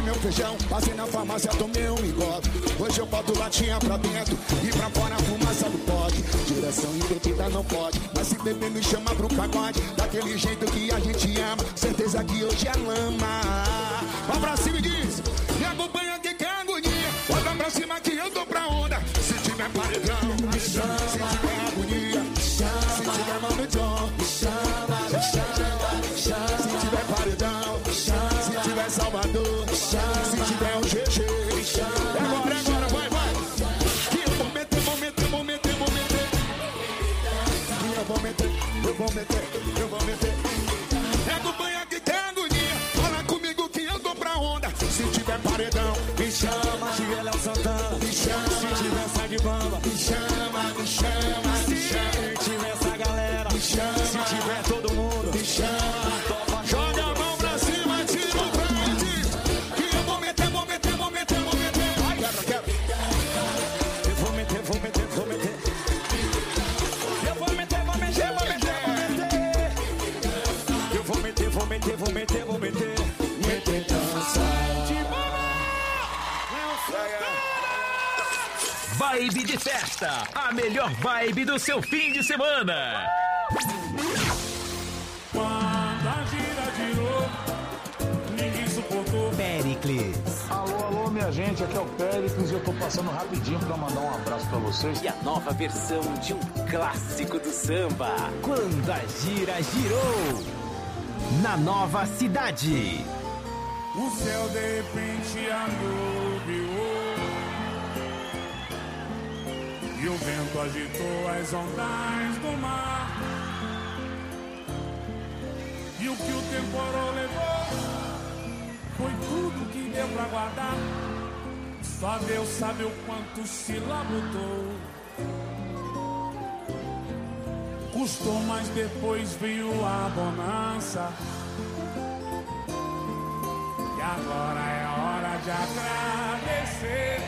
meu feijão, passei na farmácia, tomei um engove. Hoje eu boto latinha pra dentro e pra fora a fumaça do pote. Direção e bebida não pode, mas se beber me chama pro pagode. Daquele jeito que a gente ama, certeza que hoje é lama. Vai pra cima e diz, me acompanha que quer agonia. Bota pra cima que eu tô pra onda. Se tiver paredão, me chama. Se tiver agonia, me chama. Se tiver mametão, me chama, me chama, me chama. Se tiver paredão, me chama. Se tiver Salvador, me chama. Se tiver um GG, me chama. Agora, vai, vai. Que eu vou meter, vou meter, vou meter, vou meter. Eu vou meter, eu vou meter, eu vou meter. Acompanha que tem agonia. Fala comigo que eu tô pra onda. Se tiver paredão, me chama. Se tiver Léo Santana, me chama. Se tiver Sag Bamba, me chama, me chama, me chama. Se tiver essa galera, me chama. Se tiver todo mundo, me chama. Joga a mão pra cima, tira o frente. Que eu vou meter, vou meter, vou meter, vou meter. Ai, quero. Eu vou meter, vou meter, vou meter. Eu vou meter, vou meter, vou meter, vou meter. Eu vou meter, vou meter, vou meter, vou meter. Meter dança. Vibe de festa, a melhor vibe do seu fim de semana. Quando a gira girou, ninguém suportou. Péricles. Alô, minha gente, aqui é o Péricles e eu tô passando rapidinho pra mandar um abraço pra vocês. E a nova versão de um clássico do samba. Quando a gira girou, na Nova Cidade. O céu de repente anuviou e o vento agitou as ondas do mar. E o que o temporal levou foi tudo que deu pra guardar. Só Deus sabe o quanto se labutou. Custou, mas depois veio a bonança. E agora é hora de agradecer.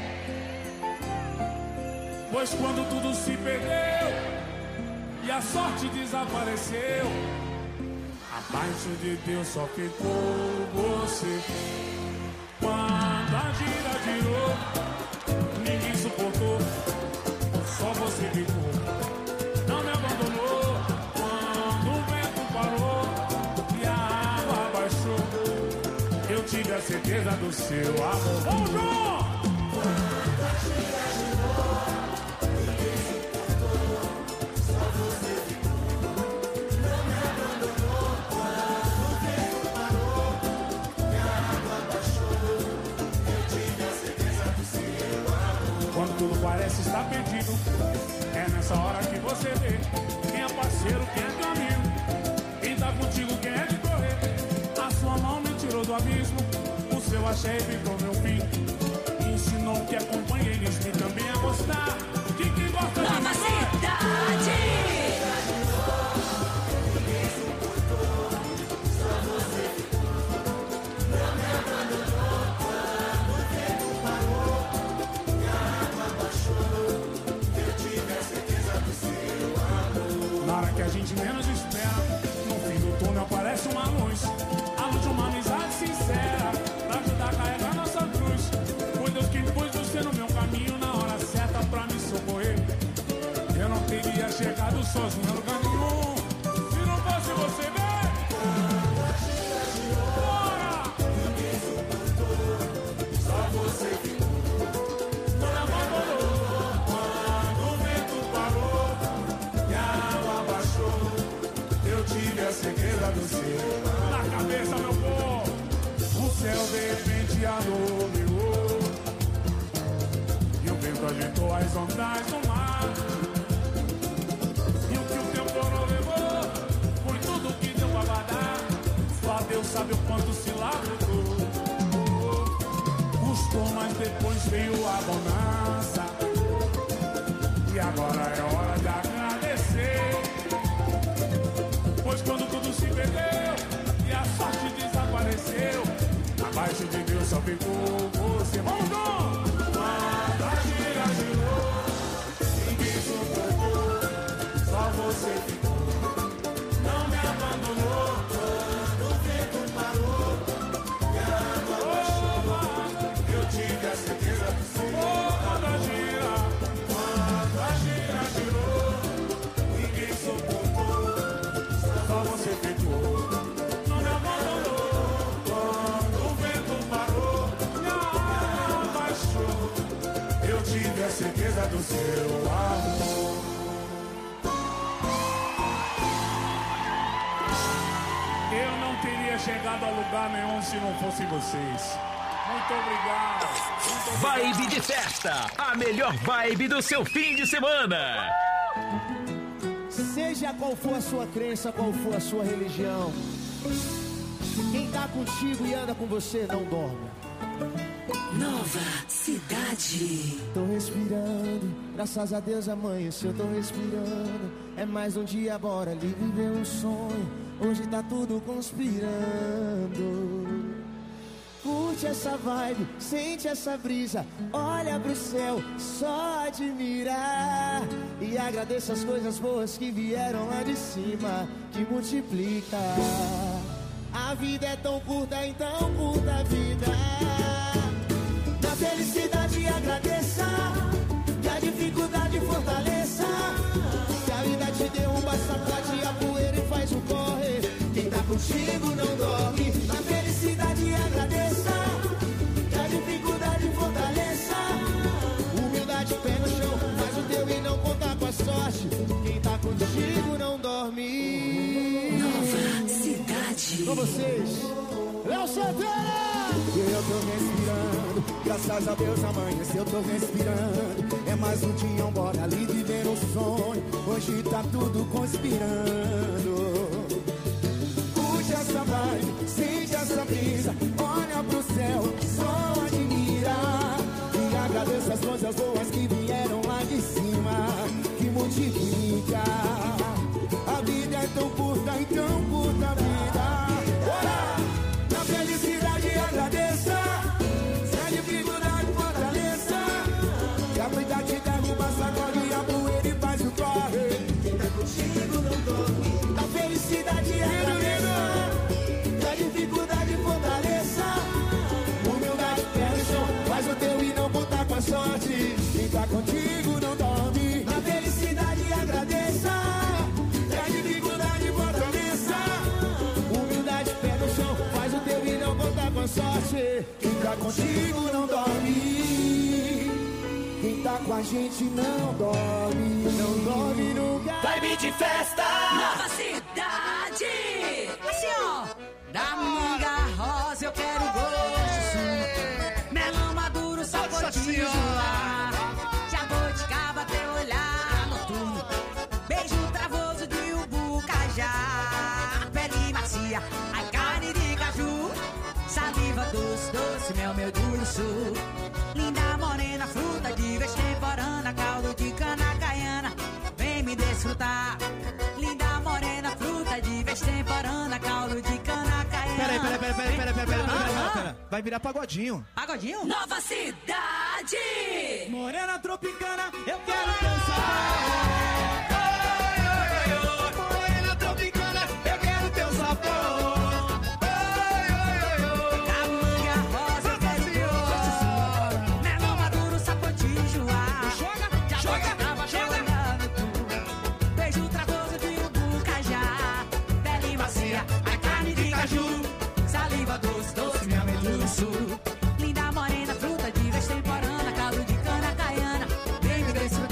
Pois quando tudo se perdeu e a sorte desapareceu, abaixo de Deus só ficou você. Quando a gira girou, ninguém suportou, só você ficou. Não me abandonou quando o vento parou e a água baixou. Eu tive a certeza do seu amor. Ô, João! Quando a gira girou, ninguém suportou, só você ficou. Não me abandonou quando o vento parou e a água baixou. Eu tive a certeza do seu amor. Quando tudo parece estar perdido, é nessa hora que você vê quem é parceiro, quem é teu amigo, quem tá contigo, quem é de correr. A sua mão me tirou do abismo, o seu axé evitou meu fim. Ensinou que é companheirismo e também a gostar de quem gosta de Nova Cidade. Ninguém suportou, só você ficou. Não me abandonou quando o tempo parou e a água baixou. Eu tive a certeza do seu amor. Na hora que a gente menos espera, no fim do túnel aparece uma luz. A luz de uma amizade sincera, pra ajudar a carregar nossa cruz. Foi Deus quem pôs você no meu caminho na hora certa pra me socorrer. Eu não teria chegado sozinho a lugar nenhum se não fosse você, ver. Bora! Ninguém suportou, só você ficou. Não me abandonou quando o vento parou e a água baixou. Eu tive a certeza do seu. Na cabeça, meu povo, o céu de repente anuviou e o vento agitou as ondas do mar. E o que o temporal levou foi tudo que deu pra guardar. Só Deus sabe o quanto se labutou. Custou, mas depois veio a bonança. E agora é hora de agradecer. Pois quando tudo se perdeu e a sorte desapareceu, abaixo de Deus só ficou você. Vamos, Dom! Quando a gira girou, ninguém suportou, só você ficou. Não me abandonou quando o vento parou e a água baixou. delícia do seu amor. Eu não teria chegado a lugar nenhum se não fossem vocês. Muito obrigado. Vibe de festa, a melhor vibe do seu fim de semana. Seja qual for a sua crença, qual for a sua religião, quem tá contigo e anda com você não dorme. Nova Cidade. Tô respirando, graças a Deus amanheceu, tô respirando. É mais um dia, bora ali viver um sonho. Hoje tá tudo conspirando. Curte essa vibe, sente essa brisa. Olha pro céu, só admirar. E agradeça as coisas boas que vieram lá de cima, que multiplica. A vida é tão curta, então curta a vida. Na felicidade agradeça, que a dificuldade fortaleça. Que a vida te derruba, sacode a poeira e faz o corre. Quem tá contigo não dorme. Na felicidade agradeça, que a dificuldade fortaleça. Humildade, pé no chão, faz o teu e não conta com a sorte. Quem tá contigo não dorme. Nova Cidade. Com vocês, Léo Santana! Eu tô respirando, graças a Deus amanheceu, eu tô respirando. É mais um dia, bora ali viver um sonho. Hoje tá tudo conspirando. Curte essa vibe, sente essa brisa. Olha pro céu, só admira. E agradeça as coisas boas que vieram lá de cima, que multiplica. A vida é tão curta, então curta a vida. Bora! Na felicidade agradeça, se a dificuldade fortaleça. Que a vida te derruba, sacode a poeira e faz o corre. Quem tá contigo não dorme. Na felicidade agradeça, que a dificuldade fortaleça. Humildade, pé no chão, faz o teu e não conta com a sorte. Quem tá contigo não dorme. Na felicidade agradeça, que a dificuldade fortaleça. Humildade, pé no chão, faz o teu e não conta com a sorte. Quem tá contigo não dorme. Quem tá com a gente não dorme. Não dorme nunca. Vibe de festa. Nova Cidade. Assim, ó. Da manga rosa eu quero gosto. Melão maduro, sabotinho lá. Jabuticaba, teu olhar noturno. Beijo travoso de ubu, cajá. Pele macia, ai carne de caju. Saliva doce, doce, mel, meu urso. Linda morena, fruta de vez temporana. Caldo de cana caiana, vem me desfrutar. Linda morena, fruta de vez temporana. Caldo de cana caiana. Pera. Vai virar pagodinho. Pagodinho? Nova Cidade. Morena tropicana, eu quero dançar. Morena tropicana, eu quero teu sabor. Da manga rosa eu quero gosto. Melão maduro, sapotinho, joá. Jabuticaba, teu olhar noturno. Beijo travoso de ubu, cajá. Pele macia, a carne de caju. Saliva doce, doce, mel, meluço. Linda morena, fruta de vez temporana. Caldo de cana caiana, vem me desfrutar.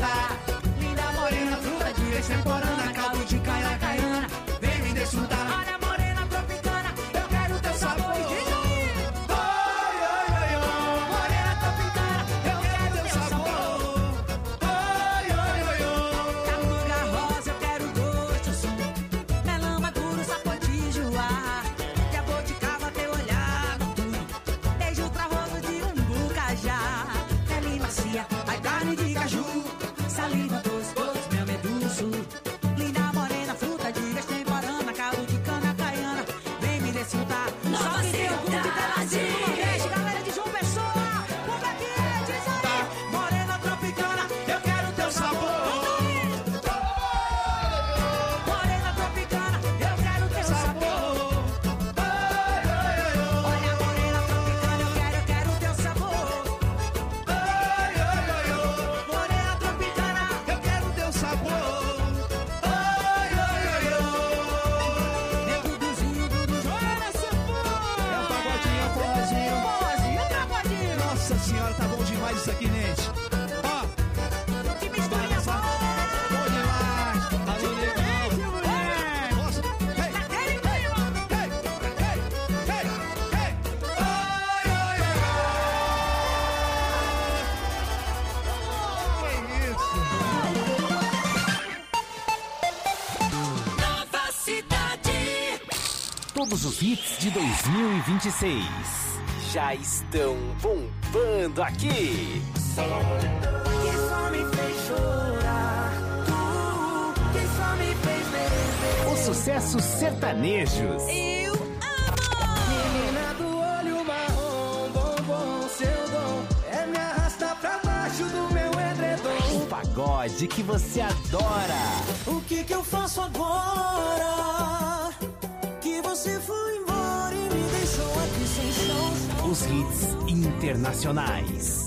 Todos os hits de 2026 já estão bombando aqui. Que só me fez chorar, tu que só me fez beber. Os sucessos sertanejos. Eu amo! Menina do olho marrom, bombom, seu dom é me arrastar pra baixo do meu edredom. O pagode que você adora. O que eu faço agora? Que você foi embora e me deixou aqui sem chão. Os hits internacionais.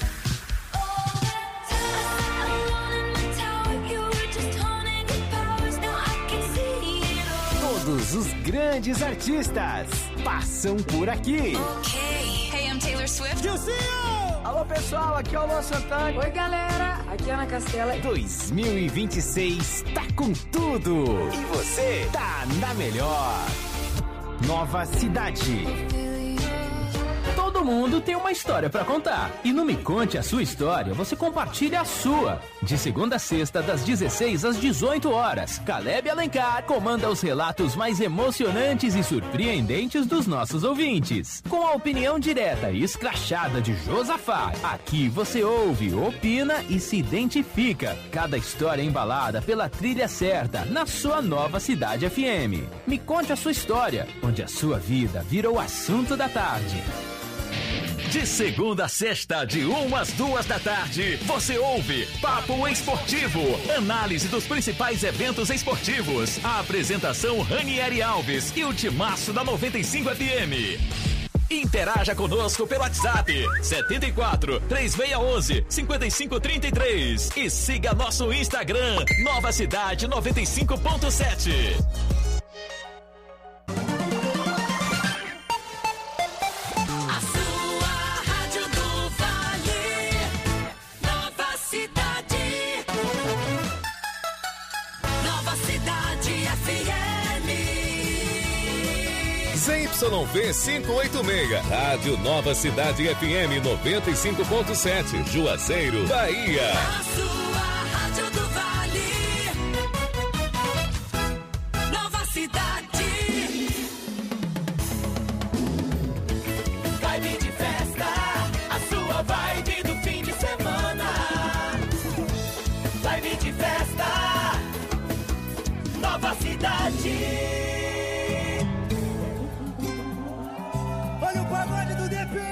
Todos os grandes artistas passam por aqui. Hey, I'm Taylor Swift. Alô pessoal, aqui é o Luan Santana. Oi galera, aqui é Ana Castela. 2026 tá com tudo. E você tá na melhor. Nova Cidade. Todo mundo tem uma história pra contar. E no Me Conte a Sua História, você compartilha a sua. De segunda a sexta, das 16 às 18 horas. Caleb Alencar comanda os relatos mais emocionantes e surpreendentes dos nossos ouvintes. Com a opinião direta e escrachada de Josafá. Aqui você ouve, opina e se identifica. Cada história embalada pela trilha certa, na sua Nova Cidade FM. Me Conte a Sua História, onde a sua vida virou assunto da tarde. De segunda a sexta, de 1 às 2 da tarde, você ouve Papo Esportivo, análise dos principais eventos esportivos. A apresentação Ranieri Alves e o timaço da 95 FM. Interaja conosco pelo WhatsApp 74 3611 5533 e siga nosso Instagram Nova Cidade 95.7. ZYV 586, Rádio Nova Cidade FM 95.7, Juazeiro, Bahia. A sua Rádio do Vale. Nova Cidade. Vibe de festa, a sua vibe do fim de semana. Vibe de festa, Nova Cidade. Olha o pagode do DP.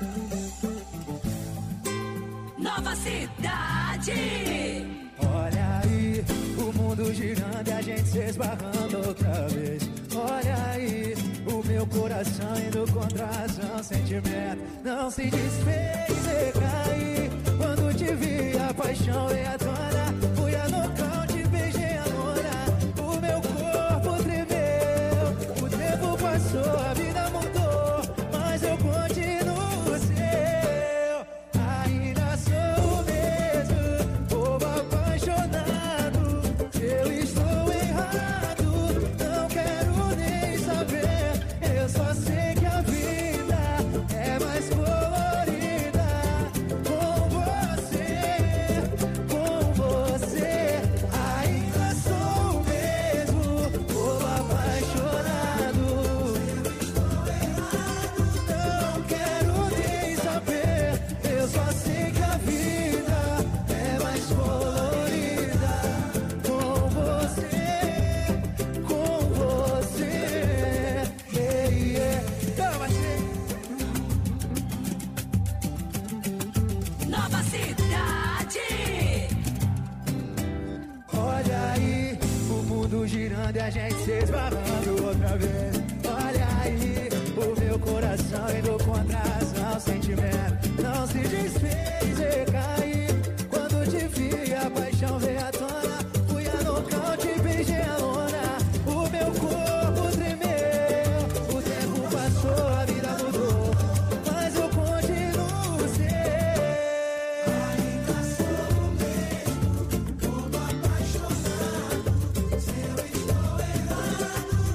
Nova Cidade. Olha aí, o mundo girando e a gente se esbarrando outra vez. Olha aí, o meu coração indo contra a razão, sentimento não se desfez e caí. Quando te vi, a paixão veio à tona. Fui a nocaute, beijei a lona. O meu corpo tremeu. O tempo passou, a vida mudou, mas eu continuo seu. Ainda sou o mesmo, povo apaixonado. Eu estou errado, não quero nem saber. Eu só sei que a vida é mais colorida com você, com você. Ainda sou o mesmo, povo apaixonado. Não quero nem saber. Eu só sei que a vida é mais colorida com você, com você. Toma, Nova Cidade. olha aí, o mundo girando e a gente se esbarrando outra vez. Olha aí, o meu coração indo contra a razão, sentimento não se desfez e caí. Quando te vi, a paixão veio à tona. Fui a nocaute, beijei a lona. O meu corpo tremeu. O tempo passou, a vida mudou, mas eu continuo seu. Ainda sou o mesmo, como apaixonado. Se eu estou errado,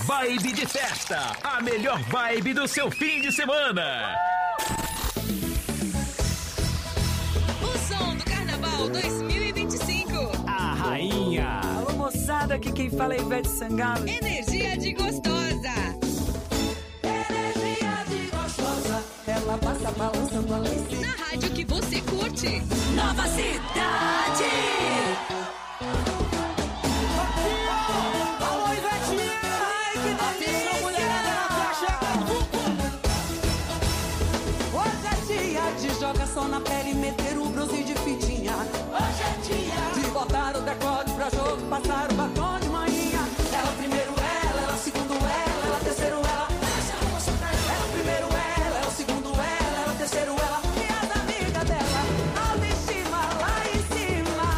Vibe de festa, a melhor vibe do seu fim de semana. O som do Carnaval 2025. A rainha. Alô, moçada, aqui quem fala é Ivete Sangalo. Energia de gostosa. Energia de gostosa. Ela passa balançando a lei. Na rádio que você curte. Nova Cidade. Alô, Ivetinha. Ai, que delícia, mulherada. Hoje é dia de jogação na pele, meter o bronze de fitinha. Hoje é dia de botar o decote pra jogo, passar o batom de manhinha. Ela primeiro ela segundo ela terceiro ela. Ela primeiro ela segundo ela terceiro ela. E as amigas dela, autoestima lá em cima.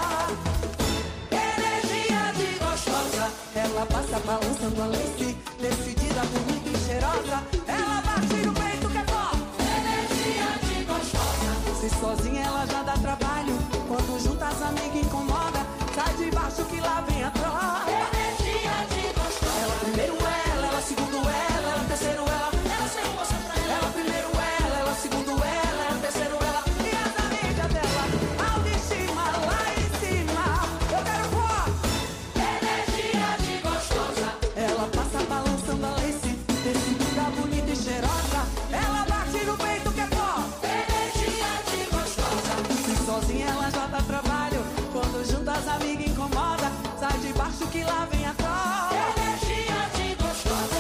Energia de gostosa, ela passa balançando a lace, decidida, bonita e cheirosa. Ela bate no peito que é forte. Energia de gostosa, se sozinha ela já dá trabalho. Quando junta as amigas incomoda, sai de baixo que lá vem a troca. Energia de gostosa. Ela primeiro ela segundo ela terceiro ela. Ela se mostra pra ela. Ela primeiro ela segundo ela terceiro ela. E as amigas dela, autoestima lá em cima. Eu quero forte. Energia de gostosa. Ela passa balançando a lace, decidida, bonita e cheirosa. Ela bate no peito que é forte. Energia de gostosa. Se sozinha ela já dá trabalho. Quando junta as amigas incomoda, sai de baixo que lá vem a troca. Energia de gostosa.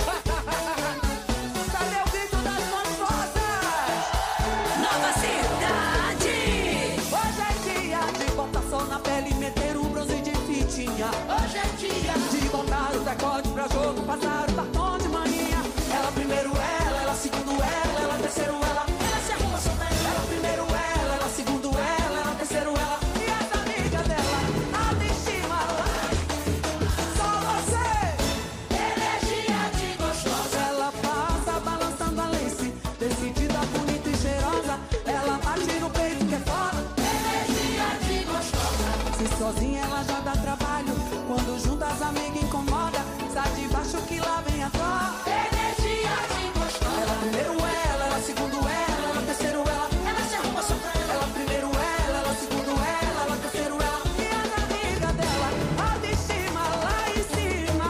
Cadê o grito das gostosas? Nova Cidade. Hoje é dia de botar sol na pele e meter um bronze de fitinha. Hoje é dia de botar o decote pra jogo, passar o batom de manhinha. Ela primeiro ela segundo ela terceiro ela. Ela se arruma só pra ela. Ela primeiro ela segundo ela terceiro ela. E as amigas dela, autoestima lá. Só você. Energia de gostosa. Ela passa balançando a lace, decidida, bonita e cheirosa. Ela bate no peito que é foda. Energia de gostosa. Se sozinha ela já dá trabalho. Quando junta as amigas incomoda, sai de baixo que lá vem a troca. Energia de gostosa. Ela primeiro ela segundo ela terceiro ela. Ela se arruma só pra ela. Ela primeiro ela segundo ela terceiro ela. E as amigas dela, autoestima lá em cima.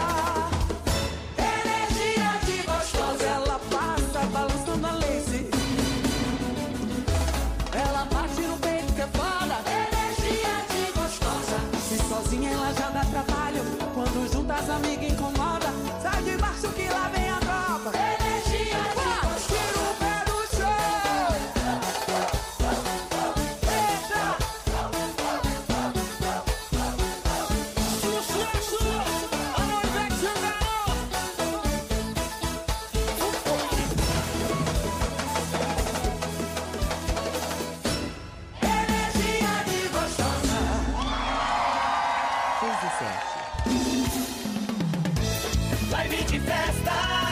Energia de gostosa. Ela passa balançando a lace. Ela bate no peito que é foda. Energia de gostosa. Se sozinha ela já dá trabalho. Quando junta as amigas incomoda, sai de baixo que lá vem a tropa. Energia de gostosa. Tira o pé do chão. Eita. Sucesso. Alô, Ivete Sangalo. Energia de gostosa. 6 e 7. Vibe de festa.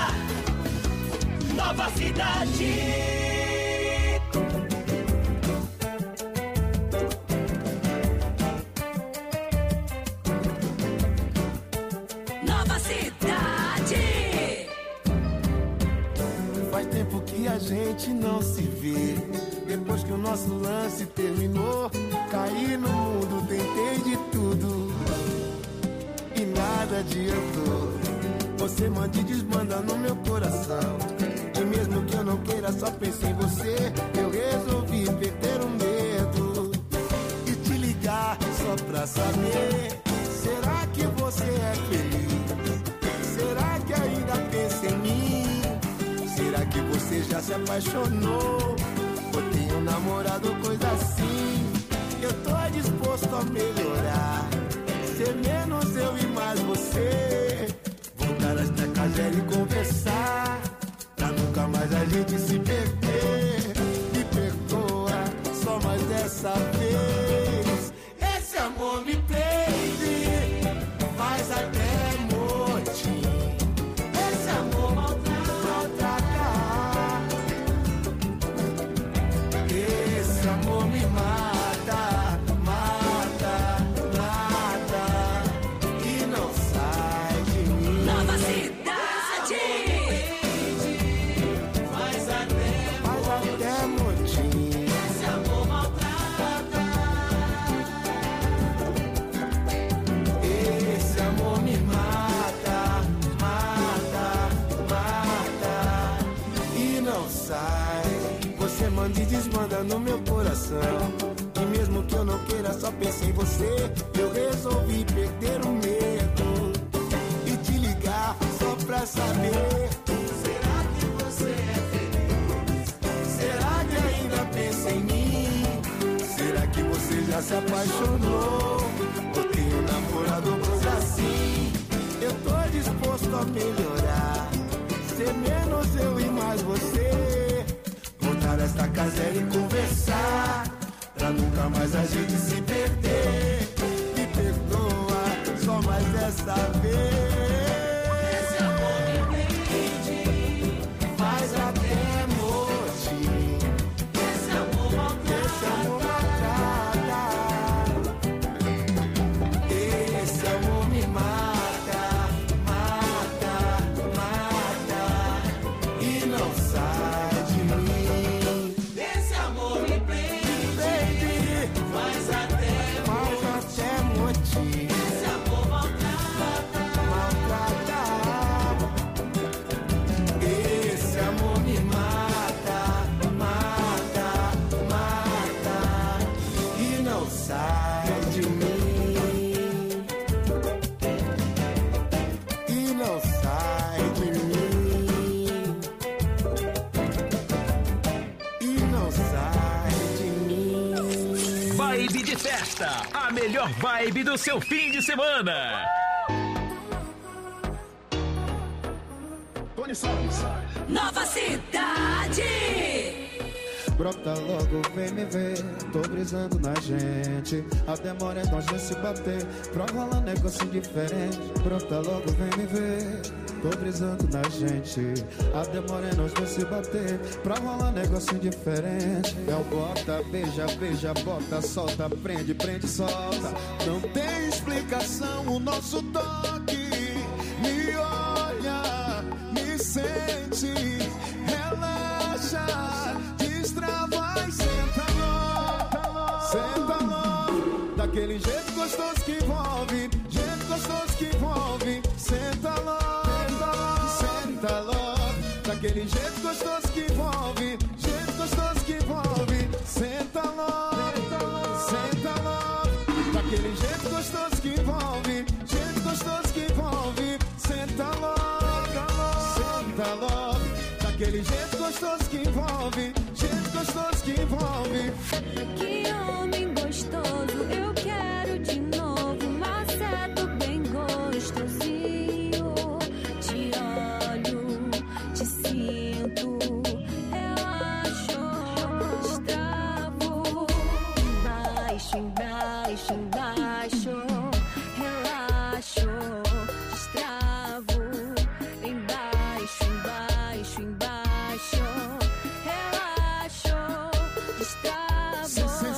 Nova Cidade. Nova Cidade. Faz tempo que a gente não se vê. Depois que o nosso lance terminou, caí no mundo, tentei de tudo e nada adiantou. Você manda e desmanda no meu coração. E mesmo que eu não queira, só pense em você. Eu resolvi perder o medo e te ligar só pra saber. Será que você é feliz? Será que ainda pensa em mim? Será que você já se apaixonou? Ou tem um namorado ou coisa assim? Eu tô disposto a melhorar, ser menos eu e mais você. Voltar até casa e conversar, pra nunca mais a gente se perder. Me perdoa, só mais dessa vez. Esse amor me prende, faz até morte. Esse amor maltrata. Esse amor me mata, mata. penso em você, eu resolvi perder o medo e te ligar só pra saber. Será que você é feliz? Será que ainda pensa em mim? Será que você já se apaixonou? Ou tem um namorado ou coisa assim? Eu tô disposto a melhorar, ser menos eu e mais você. Voltar esta caséria e conversar, pra nunca mais a gente se perder. Me perdoa, só mais desta vez. Esse amor me prende, faz até morte. Esse amor maltrata. Esse amor me mata, mata, mata, e não sai de mim. Esse amor me prende, faz até morte. Esse amor maltrata, maltrata. Esse amor me mata, mata, mata, e não sai de mim. E não sai de mim. E não sai de mim. Vibe de festa, a melhor vibe do seu fim de semana. Tony Salles. Nova Cidade. Brota logo, vem me ver, tô brisando na gente. A demora é nós dois se bater, pra rolar negócio diferente. Brota logo, vem me ver, tô brisando na gente. A demora é nós dois se bater, pra rolar negócio diferente. É o bota, beija, beija, bota, solta, prende, prende, solta. Não tem explicação o nosso toque. Me olha, me sente, relaxa, destrava e senta logo, daquele jeito gostoso que envolve, jeito gostoso que envolve, senta logo, daquele jeito gostoso que envolve, jeito gostoso que envolve, senta logo, daquele jeito gostoso que envolve, jeito gostoso que envolve, senta logo, daquele jeito gostoso que envolve, jeito gostoso que envolve. Que homem gostoso, eu quero de novo, maceto bem gostosinho. Te olho, te sinto, relaxo, destravo. Embaixo, embaixo, embaixo, relaxo, destravo. Embaixo, embaixo, embaixo, relaxo, destravo.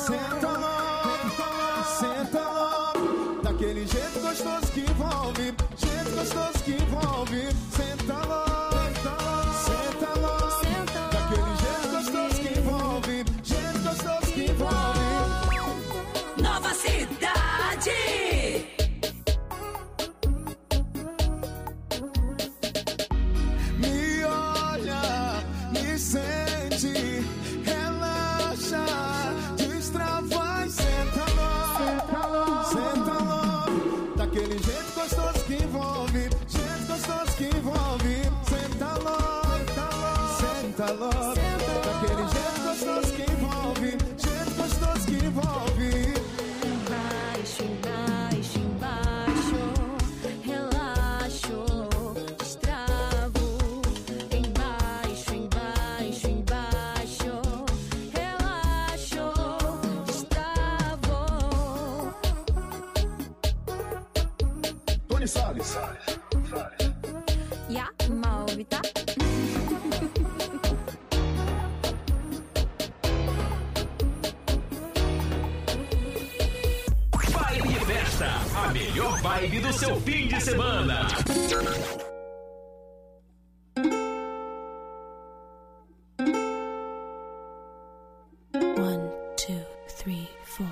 Senta logo, daquele jeito gostoso que envolve, jeito gostoso que envolve, senta logo, daquele jeito gostoso que envolve, jeito gostoso que envolve. Nova Cidade. Me olha, me sente, relaxa, destrava e senta logo, daquele jeito gostoso que envolve, jeito gostoso que envolve, senta logo, daquele jeito gostoso que envolve, jeito gostoso que envolve. Embaixo, embaixo, embaixo, relaxo, destravo. Embaixo, embaixo, embaixo, relaxo, destravo. Tony Salles. Ja, Maurita. Vibe de festa, a melhor vibe do seu fim de semana. One, two, three, four.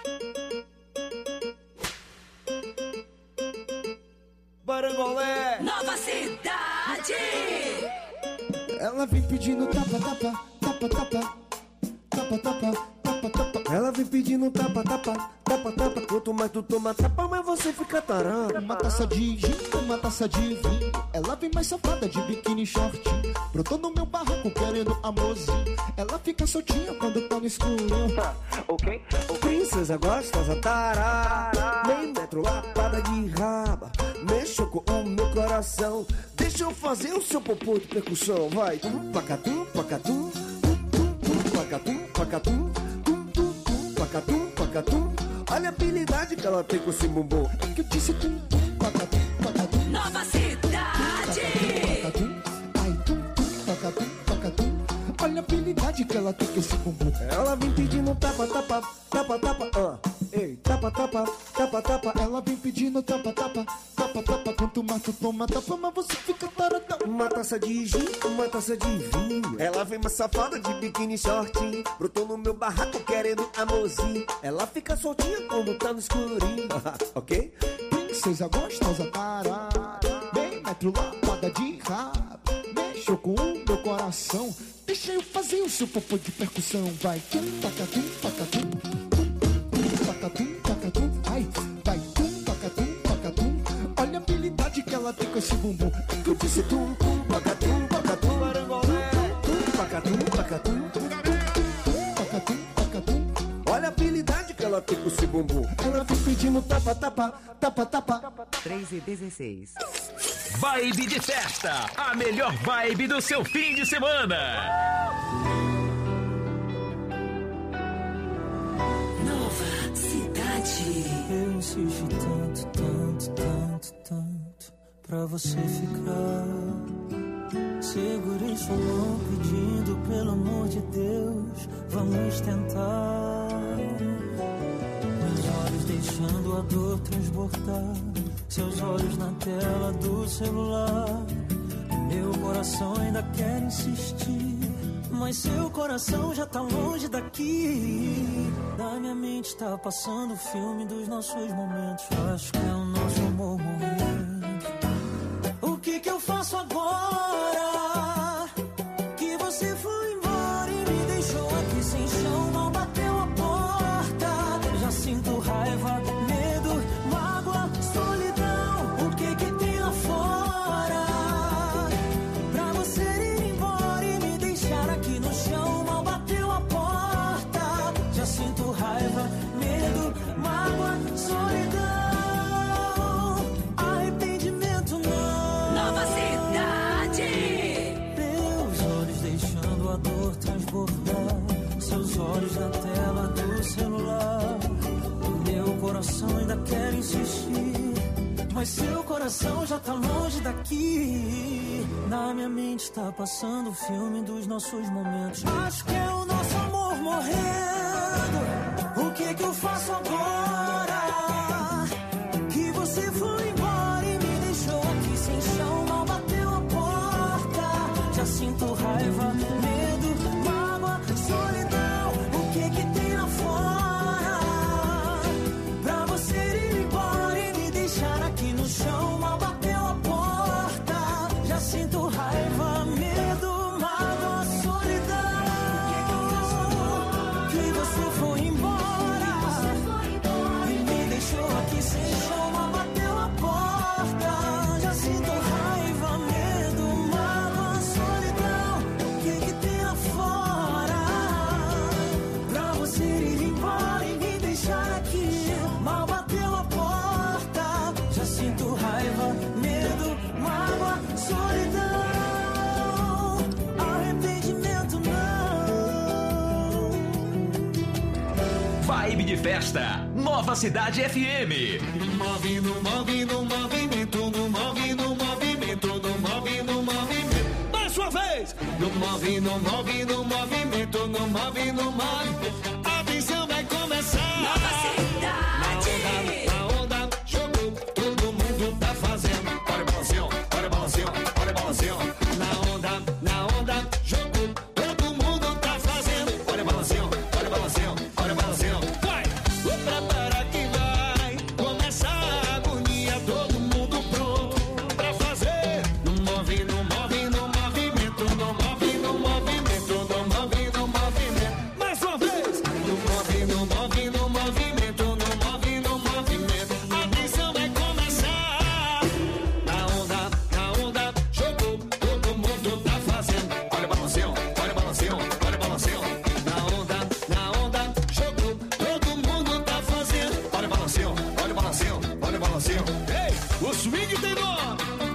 Barangolé. Nova Cidade. Ela vem pedindo tapa, tapa, tapa, tapa, tapa, tapa, tapa, tapa. Ela vem pedindo tapa, tapa, tapa, tapa. Quanto mais tu toma tapa, mais você fica tarado. Uma taça de gin, uma taça de vinho. Ela vem mais safada de biquíni short. Brotou no meu barraco querendo amorzinho. Ela fica soltinha quando tá no escuro. Ok? Princesa gostosa, tarada. Meio metro lapada de raba. Mexeu com o meu coração. Deixa eu fazer o seu popô de percussão. Vai, pacatum, pacatum. Pacatum, pacatum. Pacatum, pacatum. Olha a habilidade que ela tem com esse bumbum. É que eu disse tum, pacatum, pacatum. Nova Cidade. Ai, pacatum, pacatum. Olha a habilidade que ela tem com esse bumbum. Ela vem pedindo tapa, tapa, tapa, tapa. Ei, tapa, tapa, tapa, tapa. Ela vem pedindo tapa, tapa, tapa, tapa. Quanto mais tu toma tapa, mas você fica taradão. Uma taça de gin, uma taça de vinho. Ela vem mais safada de biquíni shortinho. Brotou no meu barraco querendo amorzinho. Ela fica soltinha quando tá no escurinho. Ok? Princesa gostosa, tarada. Bem metro lapada de rabo. Mexeu com o meu coração. Deixa eu fazer o seu popô de percussão. Vai, pacatum, pacatum. Pacatum, pacatum, ai, vai, pacatum, pacatum. Olha a habilidade que ela tem com esse bumbum. É que eu disse tum, pacatum, pacatum, parangolé. Pacatum, pacatum. Pacatum, pacatum. Olha a habilidade que ela tem com esse bumbum. Ela vem pedindo tapa, tapa, tapa, tapa. 3:16. Vibe de festa, a melhor vibe do seu fim de semana. Nova Cidade. Eu insisti tanto, tanto, tanto, tanto pra você ficar. Segurei sua mão pedindo pelo amor de Deus, vamos tentar. Meus olhos deixando a dor transbordar, seus olhos na tela do celular. Meu coração ainda quer insistir, mas seu coração já tá longe daqui. Da minha mente tá passando o filme dos nossos momentos. Acho que é o nosso amor morrendo. O que eu faço agora? Que você foi embora e me deixou aqui sem chão. Não bateu a porta. Já sinto raiva, medo, mágoa, solidão. O que tem lá fora? Pra você ir embora e me deixar aqui no chão. Mal bateu a porta. Já sinto raiva, medo, mágoa, solidão. Arrependimento não. Nova Cidade. Meus olhos deixando a dor transbordar, seus olhos na tela do celular. Meu coração ainda quer insistir, mas seu coração já tá longe daqui. Na minha mente tá passando o filme dos nossos momentos. Acho que é o nosso amor morrendo. O que eu faço agora? Que você foi embora e me deixou aqui sem chão. Mal bateu a porta. Já sinto raiva, medo, mágoa, solidão. O que tem lá fora? Pra você ir embora e me deixar aqui no chão. Mal bateu a porta. Já sinto raiva, medo, mágoa, solidão. Que você foi embora e me deixou aqui sem chão. Mal bateu a porta. Já sinto raiva, medo, mágoa, solidão. O que tem lá fora? Pra você ir embora e me deixar aqui. Mal bateu a porta. Já sinto raiva, medo, mágoa, solidão. Arrependimento não. Vibe de festa, Nova Cidade FM. Move no movimento, no move no movimento, no move no movimento. Mais uma vez! No move no movimento, no move no movimento. A visão vai começar. Nova Cidade. Na onda, jogou, todo mundo tá fazendo. Olha o balancinho, olha o balancinho, olha o balancinho. Na onda, jogou, todo mundo tá fazendo. Olha o balancinho, olha o balancinho, olha o balancinho. Vai! Prepara que vai começar a agonia. Todo mundo pronto pra fazer. No move, no move, no movimento. No move, no movimento. No move, no movimento. Mais uma vez. No move, no move, no movimento. No move. O swing tem nome.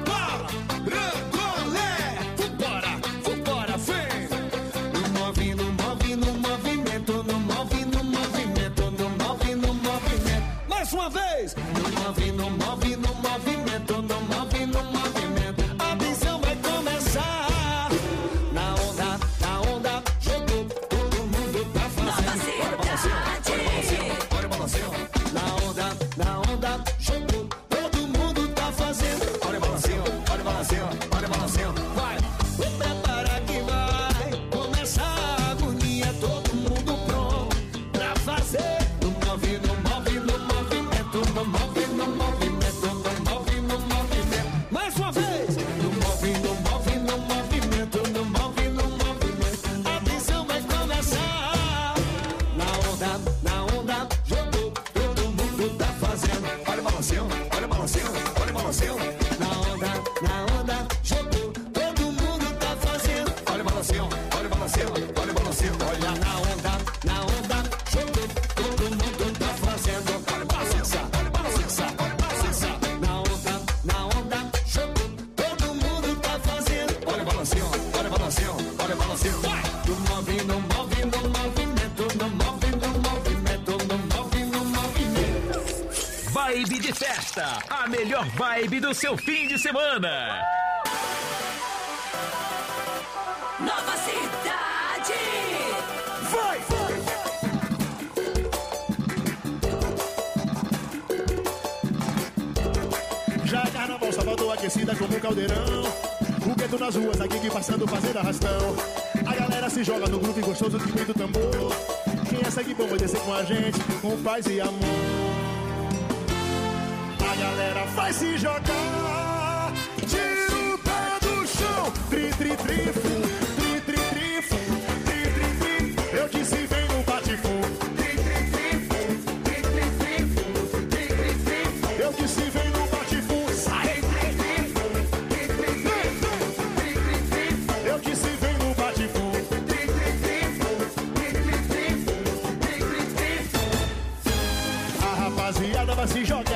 Paracolé. Vambora, vem. No move, no move, no movimento. No move, no movimento. No move, no movimento. Mais uma vez. No move, no move, no movimento. No move, no movimento. A visão vai começar. Na onda, jogou. Todo mundo tá fazendo. Olha o balancinho. Olha o balancinho. Na onda, jogou. Todo mundo tá fazendo. Olha o balancinho. Olha o balancinho. Vai. Vou preparar que vai começar a agonia. Todo mundo pronto pra fazer. No move, no move, no movimento. No move, no movimento. No move, no movimento. Mais uma vez. No move, no move, no movimento. No move, no movimento. A visão vai começar. Na onda, jogou. Todo mundo tá fazendo. Olha o balancinho. Olha o balancinho. Olha o balancinho. Na onda, jogou. Todo mundo tá fazendo. Olha o balancinho. Olha o balancinho. Olha o balancinho. Olha na onda, jogou. Todo mundo tá fazendo. Olha o balancinho. Olha o balancinho. Olha o balancinho. Na onda, jogou. Todo mundo tá fazendo. Olha o balancinho. Olha o balancinho. Olha o balancinho. Vai! No move, no movimento. No move, no movimento. No move, no movimento. Vibe de festa, a melhor vibe do seu fim de semana. Nova Cidade. Vai! Já é carnaval, Salvador aquecida como um caldeirão. O gueto nas ruas, a gangue passando, fazendo arrastão. A galera se joga no groove gostoso que vem do tambor. Quem é sangue bom vai descer com a gente, com paz e amor. A galera vai se jogar, tira o pé do chão. Tri, tri, trifo, tri, tri, trifo, tri, tri, trifo. Eu disse vem no bate-fu. Tri, tri, trifo, tri, tri, trifo, tri, tri, trifo. Eu disse vem no bate-fu. Sai, tri, trifo, tri, tri, trifo, tri, tri, trifo. Eu disse vem no bate-fu. Tri, tri, trifo, tri, tri, trifo, tri, tri, trifo. A rapaziada vai se jogar.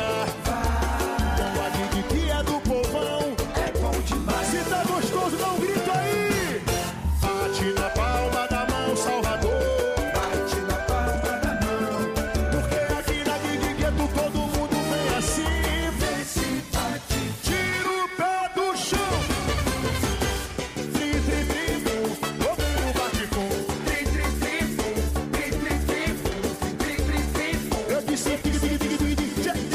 Que é do povão, é bom demais. Se tá gostoso, dá um grito aí. Bate na palma da mão, Salvador. Bate na palma da mão. Porque aqui na Guigueto todo mundo vem assim. Vem se bate. Tira o pé do chão. Tri, tri, trifo. Ou vem no bate-fum. Tri, tri, trifo. Tri, tri, trifo. Tri, tri, trifo. Eu disse tig, tig, tig, tig, tig.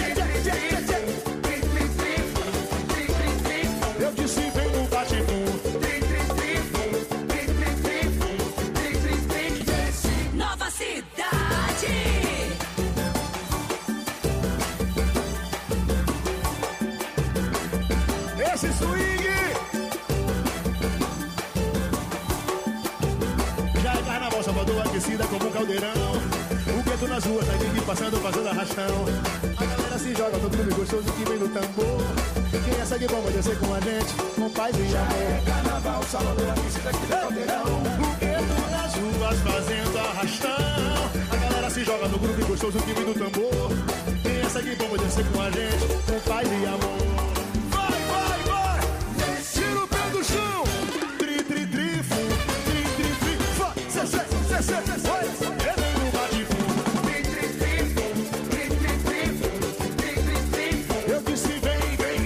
Eu disse vem no bate-fum. Nova Cidade. Esse swing já é carnaval, Salvador aquecida como um caldeirão. O gueto nas ruas, a gangue passando, fazendo arrastão. A galera se joga, todo mundo gostoso que vem no tambor. Quem é sangue bom vai descer com a gente, com paz e amor. Carnaval, Salvador, aquecida aqui no caldeirão. O gueto nas ruas fazendo arrastão. A galera se joga no grupo gostoso que vem do tambor. Quem é sangue bom vai descer com a gente, com paz e amor. Vai, vai, vai! Tira o pé do chão. Tri, tri, trifo. Tri, tri, trifo. Vai, cê, cê, cê, cê, cê. É vem no bate-fum. Tri, tri, trifo. Tri, tri, trifo. Tri, tri, trifo. Eu disse vem.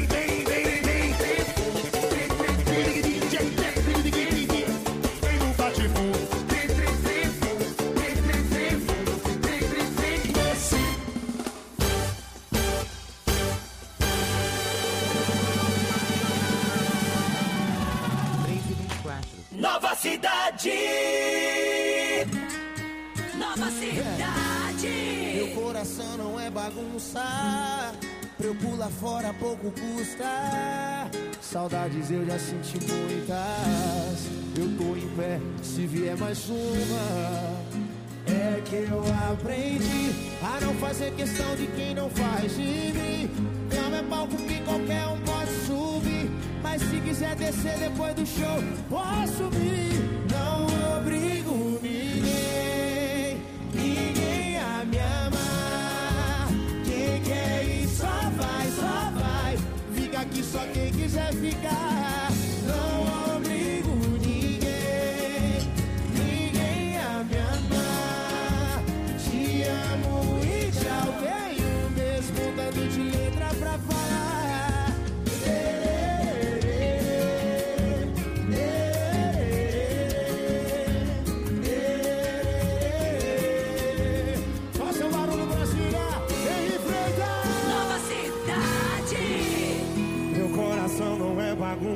Nova Cidade. Nova Cidade. Meu coração não é bagunça. Pra eu pular fora pouco custa. Saudades eu já senti muitas. Eu tô em pé, se vier mais uma. É que eu aprendi a não fazer questão de quem não faz de mim. Não é palco que qualquer um pode subir. Mas se quiser descer depois do show, posso subir. Não obrigo ninguém, ninguém a me amar. Quem quer ir só vai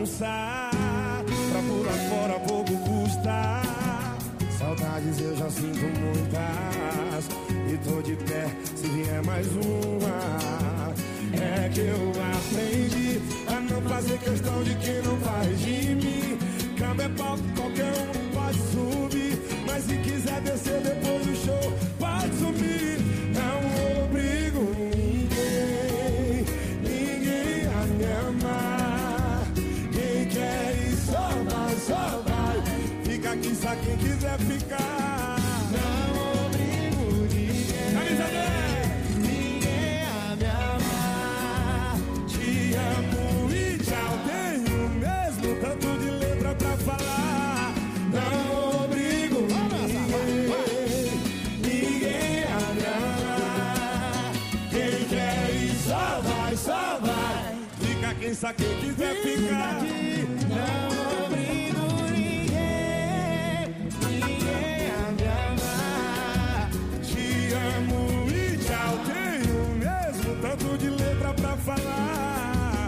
bagunçar, pra por lá fora pouco custa. Saudades eu já sinto muitas, e tô de pé se vier mais uma. É que eu aprendi a não fazer questão de quem não faz de mim. Cama é palco, qualquer um pode subir, mas se quiser descer depois do show, pode subir. Não obrigo ninguém a me amar. Quem quer ir só vai. Fica aqui só quem quiser ficar. Não obrigo ninguém a me amar. Te amo e tchau, tenho mesmo tanto de letra pra falar. Não obrigo ninguém a me amar. Quem quer ir só vai. Fica quem só quem quiser ficar. Não obrigo ninguém a me amar. Te amo e tchau, tenho mesmo tanto de letra pra falar.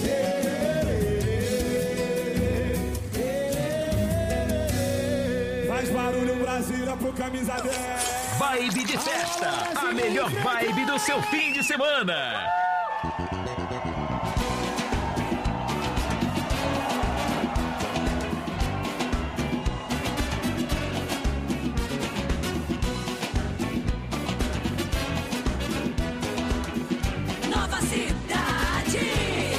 Faz barulho, Brasília, pro camisa 10. Vibe de festa, a melhor vibe do seu fim de semana. Nova Cidade.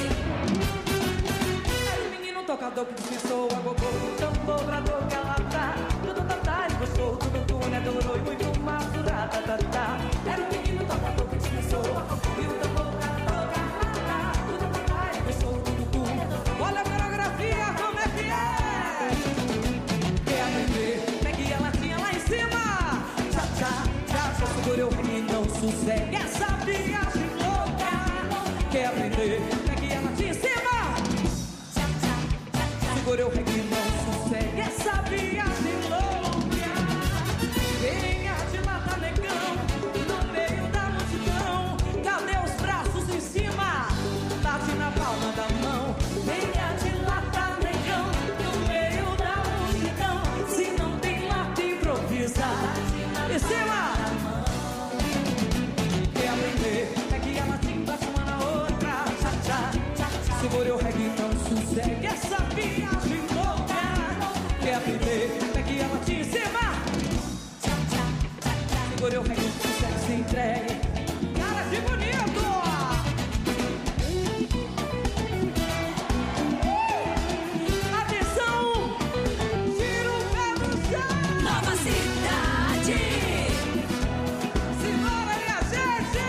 Era um menino tocador que dispensou a gogô, tambor pra tocar lata. Tudo tatá, gostou, tudo túnel, adorou e muito mais tá. Era um menino tocador que dispensou e o tambor pra tocar lata. Tudo tatá, gostou, tudo túnel. Olha a coreografia, como é que é? Quer aprender? Pegue ela tinha lá em cima. Tchá, só segurou e não sossega essa viagem louca. Quer aprender? Pegue ela tinha em cima. Segurou e não sossega essa viagem louca. Venha de lá, tá negão, no meio da multidão. Cadê os braços em cima? Bate na palma da mão. Venha de lá, tá negão, no meio da multidão. Se não tem lá, te improvisa. Em cima! Quer aprender? É que ela te embaixo uma na outra. Segura o reggae, não sossegue essa viagem louca. Quer aprender? É que ela te ensina. Segura o reggae, não sossegue, se entregue. Cara, que bonito! Atenção! Tira o pé do chão! Nova Cidade. Simbora, minha gente!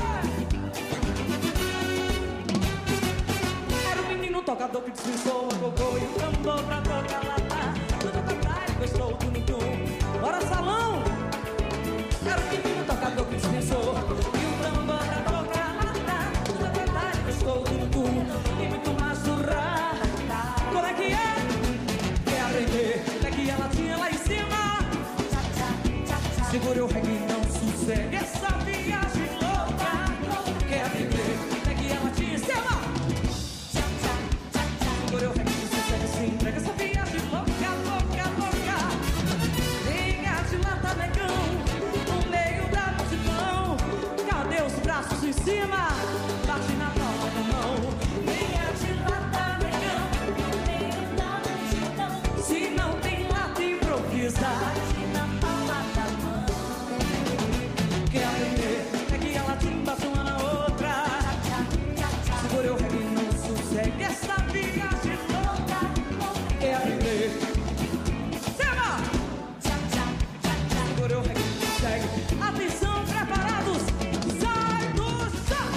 Era um menino tocador que dispensou a gogô e o tambor pra tocar lata. Tudo cantar e gostou do num. Bora, salão! Era um menino tocador que dispensou e o tambor pra tocar lata. Tudo cantar e gostou do num. E muito mais surra. Como é que é? Quer aprender? É que ela tinha lá em cima. Segura o reggae, não sossega essa viagem louca. Quer aprender? É que ela tinha em cima. Segura o reggae, não sossega, se entrega essa viagem louca, louca, louca. Venha de lá, tá negão, no meio da multidão. Cadê os braços em cima? Bate na palma da mão. Venha de lá, tá negão, no meio da multidão. Se não tem lá, te improvisa. Bate na palma da mão. Quer aprender? É que ela te embaixa uma na outra. Segura o reggae, não sossegue essa viagem louca. Quer aprender? Sema! Segura o reggae, não sossegue. Atenção, preparados? Sai do chão!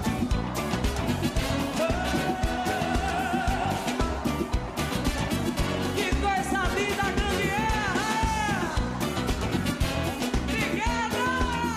Que coisa linda, grande erra! Obrigada!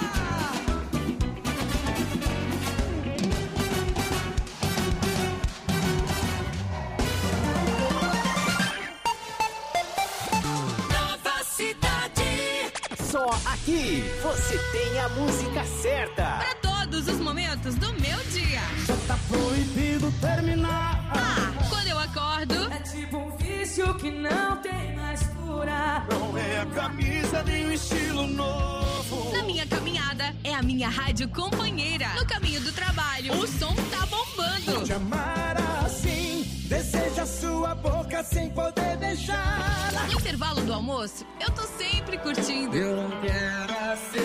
Nova Cidade. Só aqui você tem a música certa. Para todos os momentos do meu dia. Já tá proibido terminar. Quando eu acordo concordo. É tipo um vício que não tem mais cura. Não é a camisa nem o estilo novo. Na minha caminhada, é a minha rádio companheira. No caminho do trabalho, o som tá bombando. Te amar assim, deseja sua boca sem poder beijar. No intervalo do almoço, eu tô sempre curtindo. Eu não quero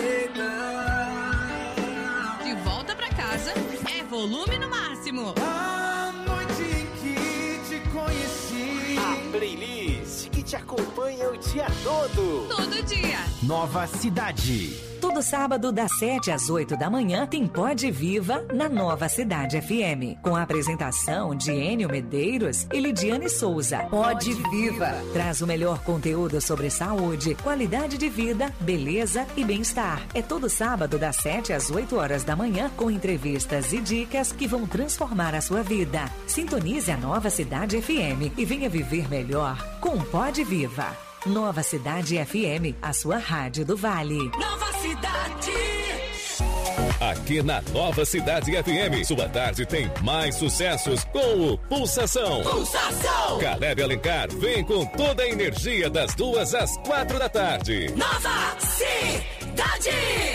aceitar. De volta pra casa, é volume no máximo. A noite em que te conheci. A playlist que te acompanha o dia todo. Todo dia. Nova Cidade. Todo sábado, das 7 às 8 da manhã, tem Pode Viva na Nova Cidade FM. Com a apresentação de Enio Medeiros e Lidiane Souza. Pode Viva. Traz o melhor conteúdo sobre saúde, qualidade de vida, beleza e bem-estar. É todo sábado, das 7 às 8 horas da manhã, com entrevistas e dicas que vão transformar a sua vida. Sintonize a Nova Cidade FM e venha viver melhor com Pode Viva. Nova Cidade FM, a sua rádio do Vale. Nova Cidade. Aqui na Nova Cidade FM, sua tarde tem mais sucessos com o Pulsação. Pulsação. Caleb Alencar vem com toda a energia das 2 às 4 da tarde. Nova Cidade.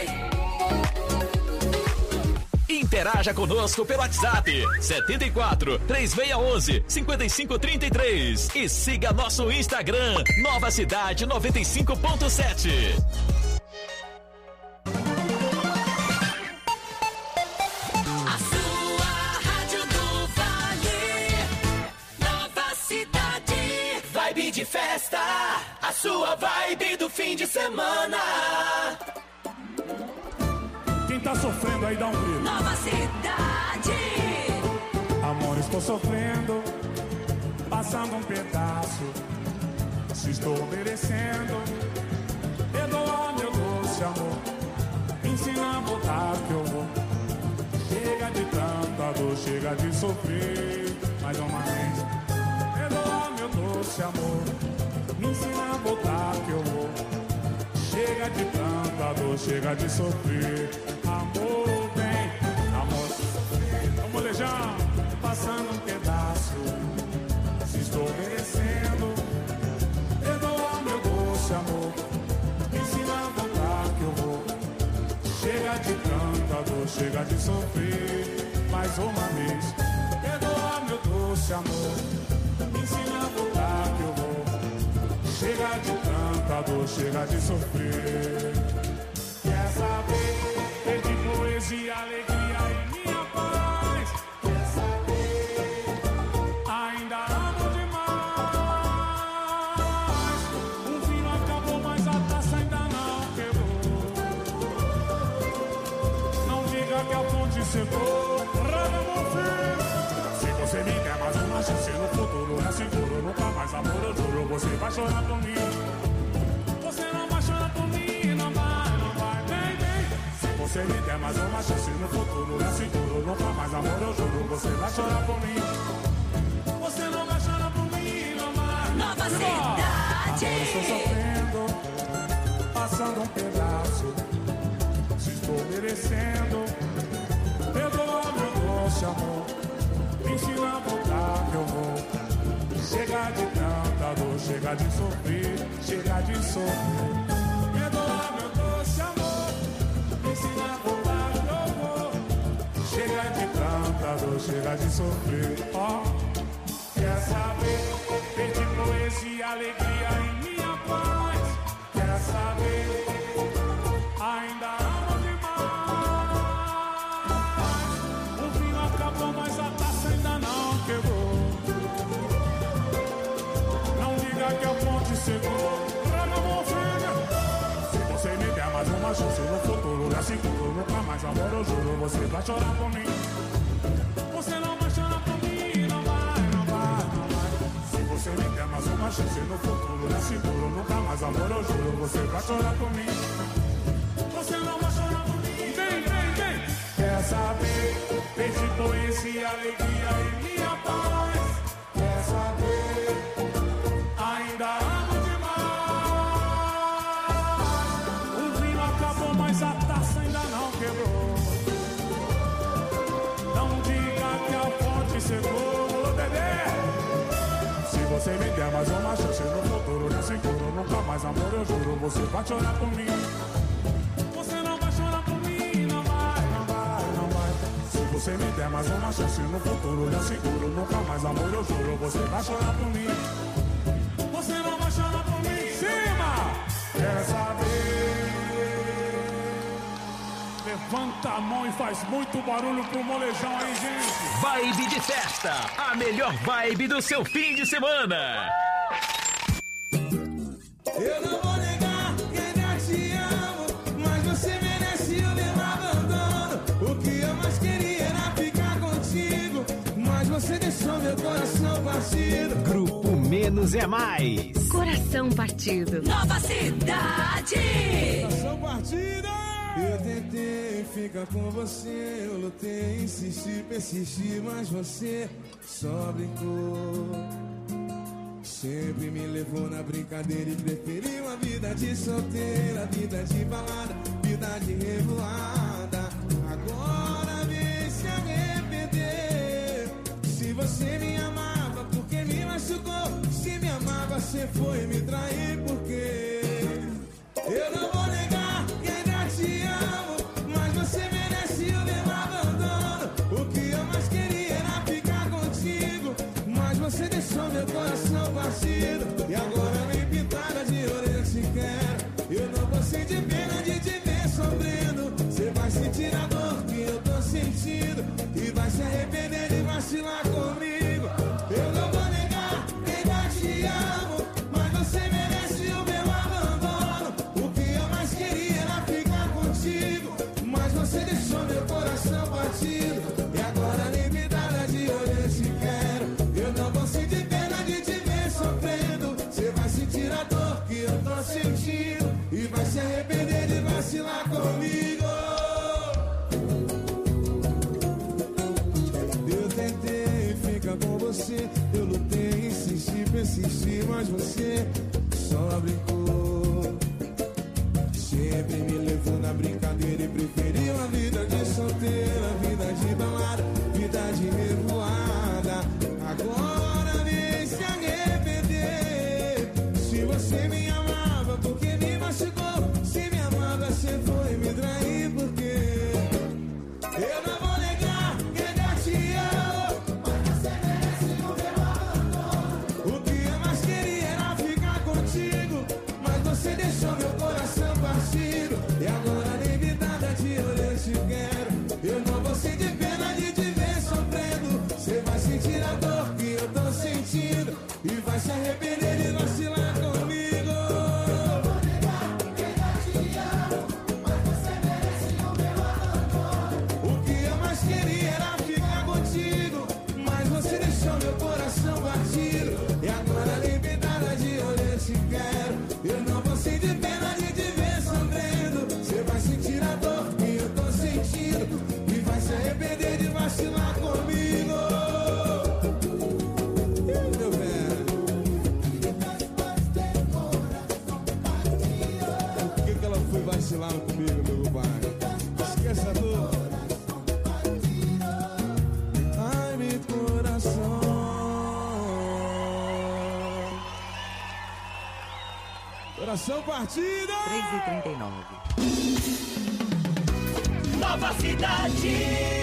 Interaja conosco pelo WhatsApp 74 3611 5533 e siga nosso Instagram Nova Cidade 95.7. A sua rádio do Vale. Nova Cidade. Vibe de festa. A sua vibe do fim de semana. Quem tá sofrendo aí dá um grito. Nova Cidade. Amor, estou sofrendo, passando um pedaço. Se estou merecendo, perdoa meu doce amor. Me ensina a voltar que eu vou. Chega de tanta dor, chega de sofrer. Mais uma vez, perdoa meu doce amor. Me ensina a voltar que eu vou. Chega de tanta dor, chega de sofrer. Amor, vem, amor. Vamos molejão, passando um pedaço. Se estou merecendo, perdoa meu doce amor. Me ensina a voltar que eu vou. Chega de tanta dor, chega de sofrer. Mais uma vez, perdoa meu doce amor. Me ensina a voltar que eu vou. Chega de tanta dor, chega de sofrer. Quer saber? Perdi poesia, alegria e minha paz. Quer saber? Ainda amo demais. O vinho acabou, mas a taça ainda não quebrou. Não diga que a fonte secou. Raga, meu filho. Se você me quer mais uma chance no futuro, é seguro, nunca mais amor, eu juro. Você vai chorar por mim. Você não vai chorar por mim, não vai, vem, vem. Se você me der mais uma chance no futuro, é seguro, nunca mais amor, eu juro. Você vai chorar por mim. Você não vai chorar por mim, não vai. Nova Cidade. Agora estou sofrendo, passando um pedaço. Se estou merecendo, perdoa meu doce amor. Me ensina a voltar que eu vou. Chega de tanta dor, chega de sofrer, chega de sofrer. Perdoa meu doce amor, me ensina a voltar que eu vou. Chega de tanta dor, chega de sofrer. Ó, quer saber? Perdi poesia, alegria e minha paz. Quer saber? Ainda amo demais. O vinho acabou, mas a taça ainda não quebrou. Que a ponte secou. Traga, meu filho. Se você me der mais uma chance no futuro, é seguro, nunca mais amor, eu juro. Você vai chorar por mim. Você não vai chorar por mim, não vai. Se você me der mais uma chance no futuro, é seguro, nunca mais amor, eu juro. Você vai chorar por mim. Você não vai chorar por mim. Vem, vem, vem. Quer saber? Perdi poesia, alegria e minha paz. Quer saber? Ainda amo demais. O vinho acabou, mas a taça ainda não quebrou. Não diga que a fonte secou, bebê. você me der mais uma chance no futuro, não seguro, nunca mais amor, eu juro, você vai chorar por mim. Você não vai chorar por mim, não vai, não vai, não vai. Se você me der mais uma chance no futuro, não seguro, nunca mais amor, eu juro, você vai chorar por mim. Você não vai chorar por mim, cima! Quer saber? Levanta a mão e faz muito barulho pro molejão aí, gente. Vibe de festa, a melhor vibe do seu fim de semana. Eu não vou negar que ainda te amo, mas você merece o meu abandono. O que eu mais queria era ficar contigo, mas você deixou meu coração partido. Grupo Menos é Mais. Coração partido. Nova Cidade. Coração partido. Eu tentei ficar com você, eu lutei, insisti, persisti, mas você só brincou. Sempre me levou na brincadeira e preferiu a vida de solteira, vida de balada, vida de revoada. Agora vem se arrepender. Se você me amava, porque me machucou? Se me amava, você foi me trair, porque eu não vou negar que ainda te amo, mas você merece o meu abandono. O que eu mais queria era ficar contigo, mas você deixou meu coração partido. E agora nem pintada de orelha te quero. Eu não vou sentir pena de te ver sofrendo. Você vai sentir a dor que eu tô sentindo e vai se arrepender de vacilar comigo. Eu não vou negar que ainda te amo, mas você merece o meu abandono. O que eu mais queria era ficar contigo, mas você deixou meu coração partido. E agora nem pintada de orelha te quero. Eu não vou sentir pena de te ver sofrendo. Você vai sentir a dor que eu tô sentindo e vai se arrepender de vacilar comigo. Eu tentei ficar com você, eu lutei, insisti, persisti, mas você só brincou. Sempre me levou na brincadeira e preferiu a vida de solteira, vida de balada, vida de revoada. Agora vem se arrepender. Se você me amava, porque me machucou? Se me amava, você foi me trair, porque eu não vou negar que ainda te amo, mas você merece o meu abandono. O que eu mais queria era ficar contigo, mas você deixou meu coração partido. E agora nem pintada de orelha te quero. Eu não vou sentir pena de te ver sofrendo. Você vai sentir a dor que eu tô sentindo e vai se arrepender de vacilar comigo. Eu vou negar que ainda te amo, mas você merece o meu abandono. O que eu mais queria era ficar contigo, mas você deixou meu coração partido. E agora nem pintada de orelha te quero. Eu não vou sentir pena de te ver sofrendo. Você vai sentir a dor que eu tô sentindo e vai se arrepender de vacilar comigo. Meu velho, por que ela foi vacilar comigo, meu pai? Esqueça a dor. Ai, meu coração. Coração partido. 3h39. Nova Cidade.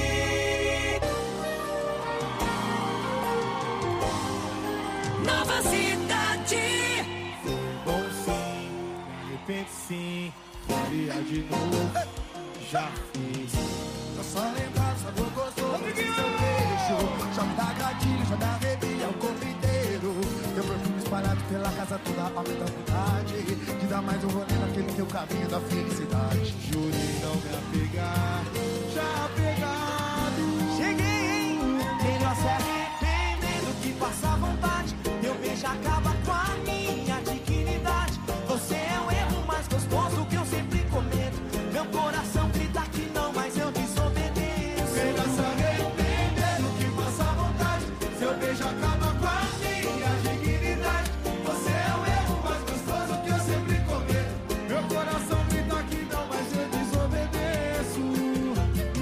Nova Cidade. Bom sim, de repente sim, faria de novo, já fiz. Tô só lembrando, sabor gostoso de seu beijo. Já me dá gatilho, já me arrepia o corpo inteiro. Teu perfume espalhado pela casa toda aumenta a vontade de dar mais um rolê naquele teu caminho da felicidade. Jurei não me apegar, já apegado. Cheguei, hein? Melhor se arrependendo que passar vontade. Meu beijo acaba com a minha dignidade. Você é o erro mais gostoso que eu sempre cometo. Meu coração grita que não, mas eu desobedeço. Melhor se arrependendo que passar vontade. Seu beijo acaba com a minha dignidade. Você é o erro mais gostoso que eu sempre cometo. Meu coração grita que não, mas eu desobedeço. Me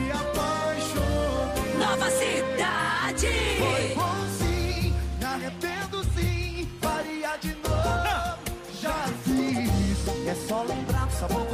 apaixonei. Nova Cidade. Foi bom sim, me arrependo sim.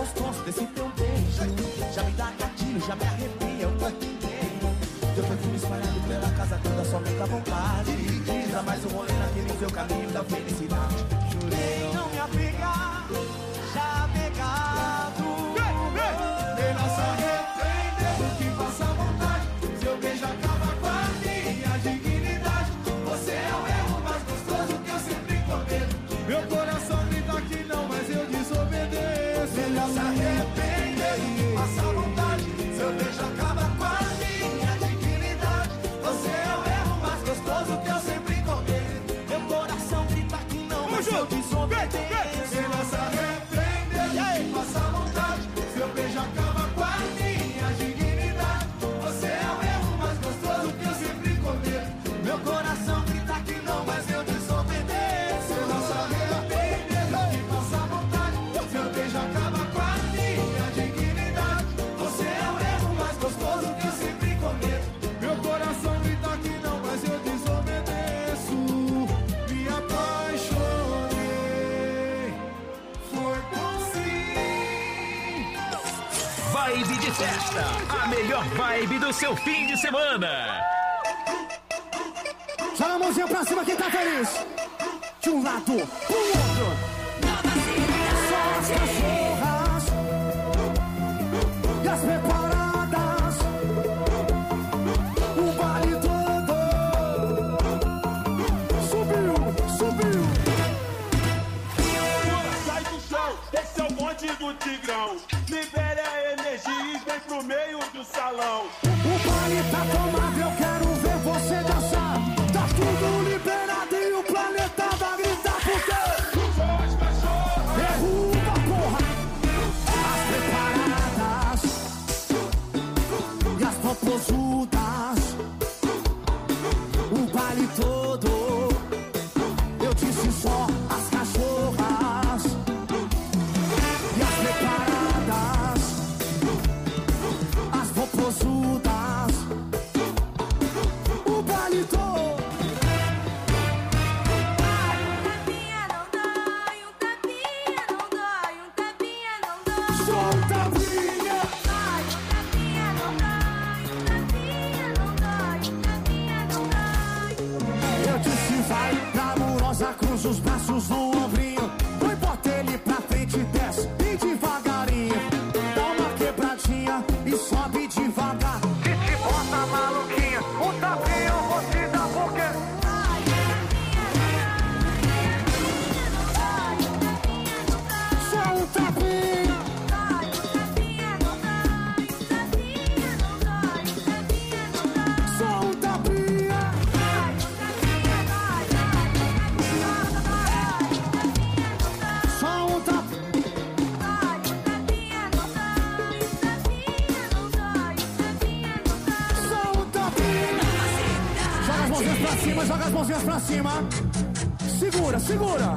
gostoso desse teu beijo. Já me dá gatilho, já me arrepia o corpo inteiro. Teu perfume espalhado pela casa toda, só fica à vontade. Dá mais um rolê naquele teu caminho da felicidade. Jurei não me apegar, já pegado. Melhor se arrepender do que passar vontade. Seu beijo acaba com a minha dignidade. Você é o erro mais gostoso que eu sempre cometo. Meu coração grita que não, mas eu desobedeço. Melhor se arrepender do que passar vontade. Seu beijo acaba com a minha dignidade. Você é o erro mais gostoso que eu sempre cometo. Meu coração grita que não, mas eu desobedeço. Melhor se arrepender do que passar vontade. Seu beijo acaba com a minha dignidade. Você é o erro mais gostoso que eu sempre cometo. Meu coração grita que não, mas eu desobedeço. Melhor se arrepender do que passar vontade. Seu beijo acaba com a minha dignidade. Você é o erro mais gostoso que eu sempre cometo. Meu coração grita que não, mas eu desobedeço. Me apaixonei, foi assim. Vibe de festa, a melhor vibe do seu fim de semana. Joga a mãozinha pra cima quem tá feliz. De um lado pro outro. Só as cachorras e as preparadas. O baile todo subiu, subiu. Sai do chão, esse é o bonde do Tigrão. Libere a energia e vem pro meio do salão. O baile tá tomado, eu quero ver você dançar. Tá tudo liberado e o planeta vai gritar porque só as cachorras derruba, porra. As preparadas e as popozudas. O baile todo, eu disse só as cachorras e as preparadas, as popozudas. O baile todo. Só um tapinha. Eu disse vai, glamurosa, cruza os braços no ombrinho. Põe, bota ele pra frente e desce bem devagarinho. Dá uma quebradinha e sobe devagar. E te bota maluquinha, um tapinha eu vou te dar porque... Só um tapinha. Só um tapinha. Só um tapinha. Só um tapinha. Joga as mãozinhas pra cima, joga as mãozinhas pra cima. Segura, segura.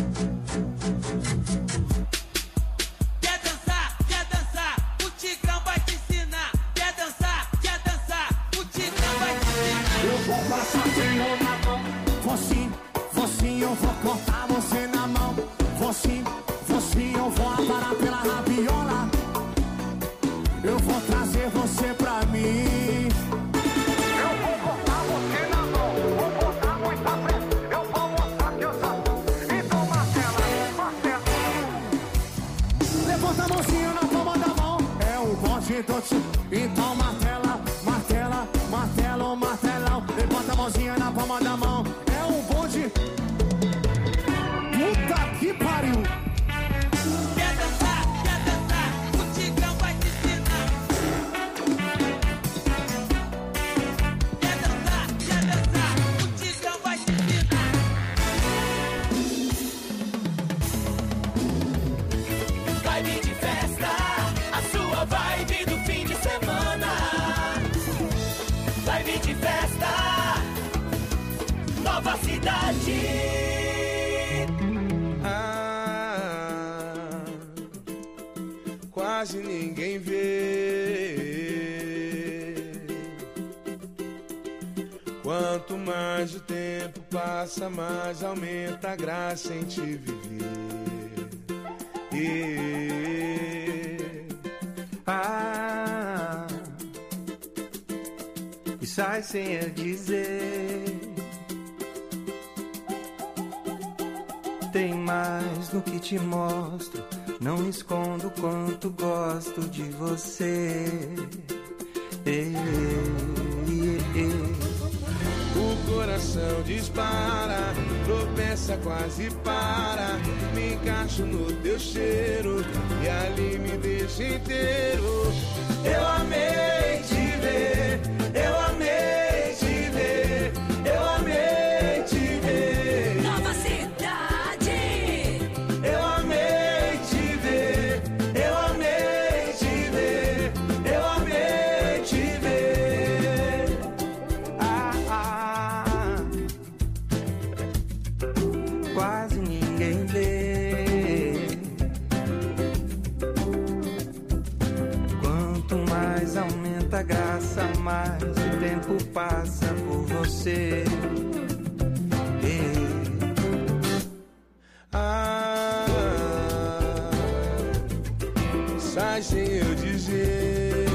Quer dançar, o Tigrão vai te ensinar. Quer dançar, o Tigrão vai te ensinar. Eu vou passar teu na mão. Vou sim, eu vou cortar você na mão. Vou sim, eu vou aparar pela rabiola. Eu vou trazer você pra mim. Eu vou cortar você na mão. Vou botar muita pressa. Eu vou mostrar que eu sou. Então Marcela. Levanta a mãozinha na palma da mão. É o bonde do tio. Então martela, martelo, martelão. Levanta a mãozinha na palma da mão. É o bonde. Puta que pariu. Quer dançar, o Tigrão vai te ensinar. Quer dançar, o Tigrão vai te ensinar. Vibe de festa, a sua vibe do fim de semana. Vibe de festa, Nova Cidade. Quase ninguém vê. Quanto mais o tempo passa, mais aumenta a graça em te viver. Ah, e sai sem eu dizer. Tem mais no que te mostro, não escondo quanto gosto de você. O coração dispara, tropeça, quase para. Me encaixo no teu cheiro e ali me deixa inteiro. Eu amei te ver, eu amei te ver, eu amei te ver. Nova Cidade. Eu amei te ver, eu amei te ver, eu amei te ver. Quase ninguém vê. Quanto mais aumenta a graça, mais o tempo passa por você. Sai sem eu dizer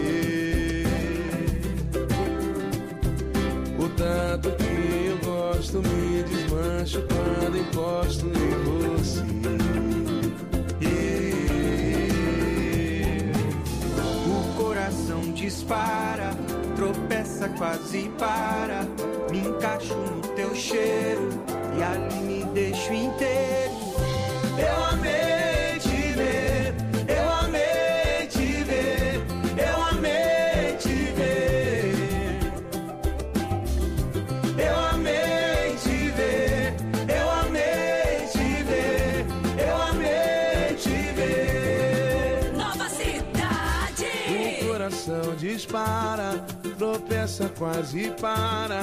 o tanto que eu gosto, me desmancho quando encosto em você. O coração dispara, tropeça, quase para. Me encaixo no teu cheiro e ali me deixo inteiro. Eu amei te ver, eu amei te ver, eu amei te ver. Eu amei te ver, eu amei te ver, eu amei te ver. Nova Cidade. O coração dispara, tropeça, quase para.